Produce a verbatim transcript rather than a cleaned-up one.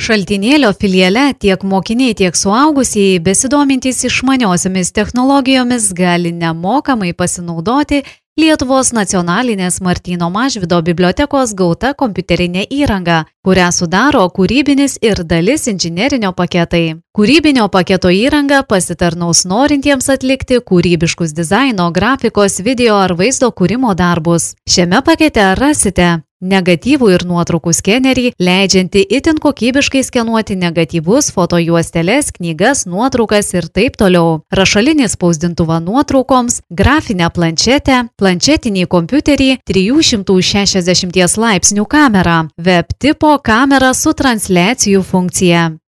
Šaltinėlio filiale tiek mokiniai, tiek suaugusieji besidomintys išmaniosiomis technologijomis gali nemokamai pasinaudoti Lietuvos nacionalinės Martyno Mažvydo bibliotekos gauta kompiuterinė įranga, kurią sudaro kūrybinis ir dalis inžinerinio paketai. Kūrybinio paketo įranga pasitarnaus norintiems atlikti kūrybiškus dizaino, grafikos, video ar vaizdo kūrimo darbus. Šiame pakete rasite negatyvų ir nuotraukų skenerį, leidžiantį itin kokybiškai skenuoti negatyvus, fotojuosteles, knygas, nuotraukas ir taip toliau. Rašalinį spausdintuvą nuotraukoms, grafinę planšetę, planšetinį kompiuterį, trijų šimtų šešiasdešimties laipsnių kamerą, web tipo kamerą su transliacijų funkcija.